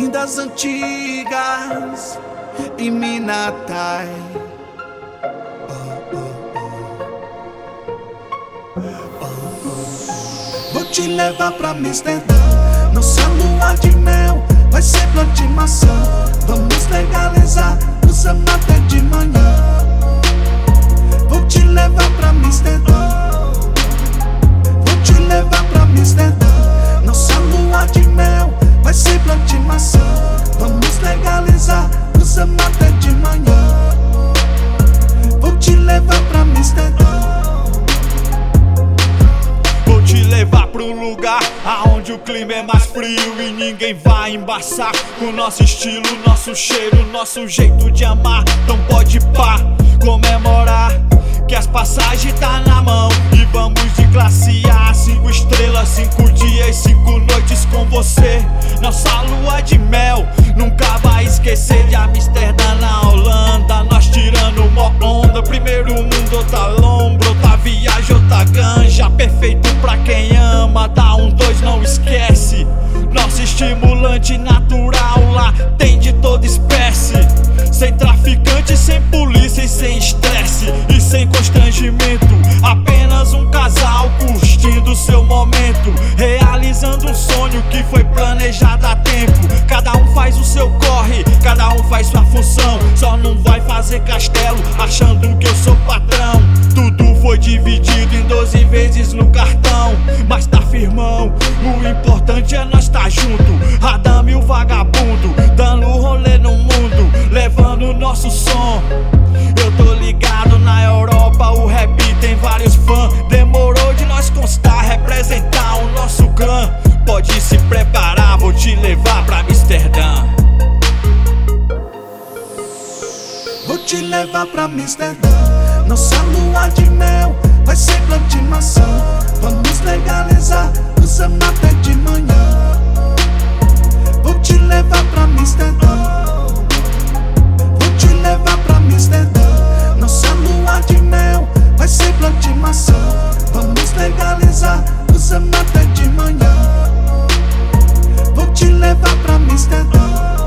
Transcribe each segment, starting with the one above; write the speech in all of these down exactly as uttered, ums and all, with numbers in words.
das antigas em Minatai. Vou te levar pra Amsterdã. Nossa lua de mel vai ser plano de maçã. Vamos legalizar, usamos até de manhã. Vou te levar pra Amsterdã. Vou te levar pra Amsterdã. Nossa lua de mel vai ser plano de maçã. Vamos legalizar, usamos até de manhã. Vou te levar pra Amsterdã. Vou te levar pro lugar aonde o clima é mais frio e ninguém vai embaçar com nosso estilo, nosso cheiro, nosso jeito de amar. Então pode pá, comemorar que as passagens tá na mão e vamos de classe A. Cinco estrelas, cinco dias, cinco noites com você. Nossa lua de mel nunca vai esquecer de Amsterdã na Holanda. Nós tirando mó onda, primeiro mundo, outra lombra, outra viagem, outra ganja. Perfeito pra quem ama, dá um dois, não esquece. Nosso estimulante natural lá tem de toda espécie. Sem traficante, sem polícia e sem estresse e sem constrangimento. Apenas um casal curtindo seu momento, realizando um sonho que foi planejado há tempo. Cada um faz o seu corre, cada um faz sua função. Só não vai fazer castelo achando que eu sou patrão. Tudo foi dividido em doze vezes no cartão, mas tá firmão, o importante é nós tá junto. Radame o vagabundo, dando rolê no mundo, levando o nosso som. Eu tô ligado, na Europa o rap tem vários fãs. Demorou de nós constar, representar o nosso clã. Pode se preparar, vou te levar pra Amsterdã. Vou te levar pra Amsterdã. Nossa lua de mel vai ser plano de maçã. Vamos legalizar, usamos até de manhã. Vou te levar pra Amsterdã. Vou te levar pra Amsterdã. Nossa lua de mel vai ser plano de maçã. Vamos legalizar, usamos até de manhã. Vou te levar pra Amsterdã.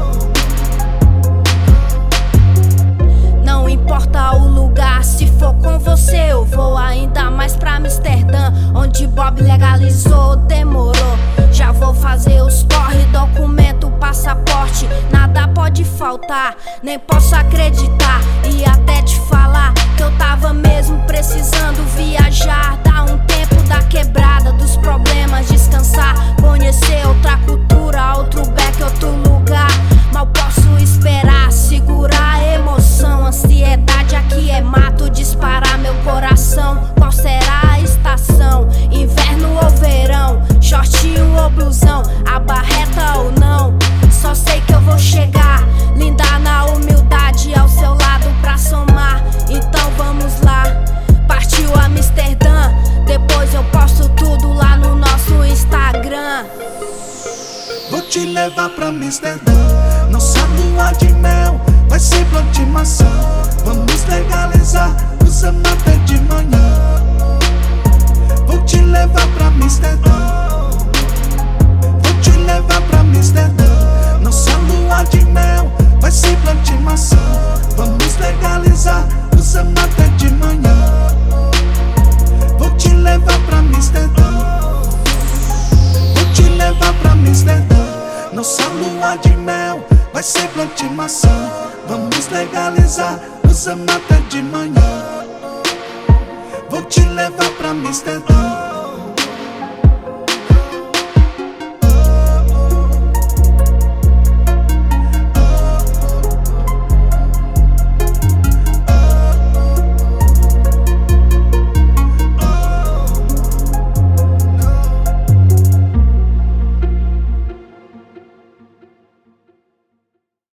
Não importa o lugar, se for com você eu vou ainda mais pra Amsterdã. Onde Bob legalizou, demorou. Já vou fazer os corre, documento, passaporte. Nada pode faltar, nem posso acreditar. E até te falar que eu tava mesmo precisando viajar. Dar um tempo da quebrada, dos problemas, descansar. Conhecer outra cultura, outro back, outro lugar. Mal posso esperar, segurar a emoção. Ansiedade aqui é mato, disparar meu coração. Qual será a estação? Inverno ou verão? Shortinho ou blusão? A barreta ou não? Só sei que eu vou chegar, linda na humildade, ao seu lado pra somar. Então vamos lá, partiu Amsterdã. Depois eu posto tudo lá no nosso Instagram. Vou te levar pra Amsterdã. Nossa lua de mel vai ser plano de maçã. Vamos legalizar, usamos até de manhã. Vou te levar pra Amsterdã. Vou te levar pra Amsterdã. Nossa lua de mel vai ser plano de maçã. Vamos legalizar, usamos até de manhã. Vou te levar pra Amsterdã. Vou te levar pra Amsterdã. Nossa lua de mel vai ser plano de maçã. Vamos legalizar, usamos até de manhã. Vou te levar pra Amsterdã.